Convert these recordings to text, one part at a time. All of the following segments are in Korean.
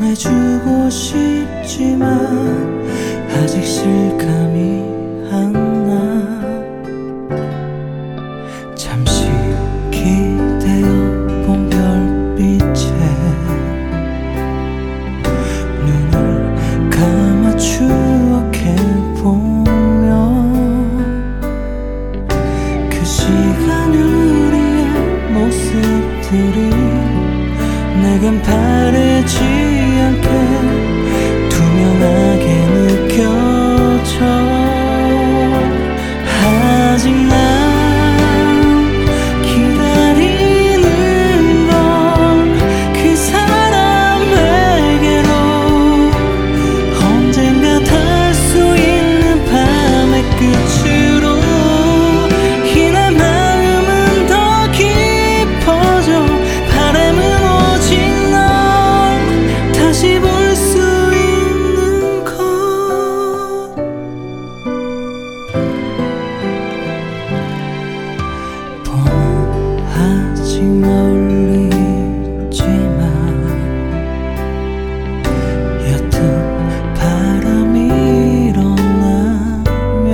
전해주고 싶지만 아직 실감이 안 나. 잠시 기대어 본 별빛에 눈을 감아 추억해보며 그 시간 우리의 모습들이 내겐 바르지 않게 투명하게 느껴져. 아직 난 기다리는 걸 그 사람에게로 언젠가 닿을 수 있는 밤의 끝으로 이 내 마음은 더 깊어져. 바람은 오직 널 다시 볼 수 있는 것. 봄은 아직 멀리 있지만 옅은 바람이 일어나며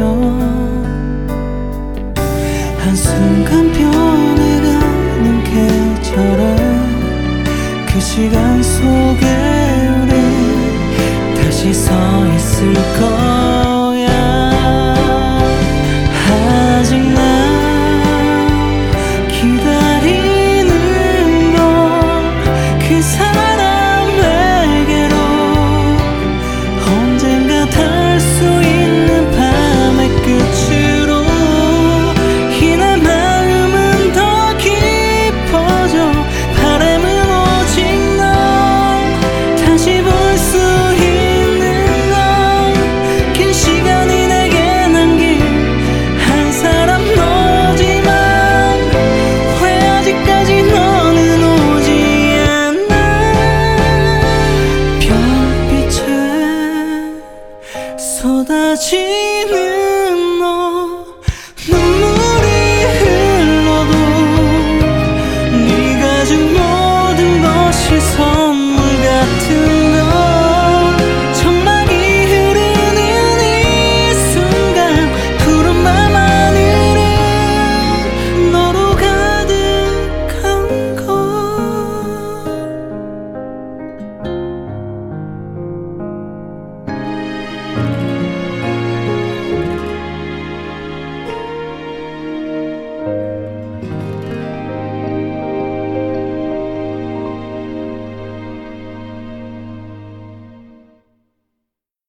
한순간 변해가는 계절에 그 시간 속에 우리 다시 서 있을 거야. 아직 난 기다리는 걸 그 사람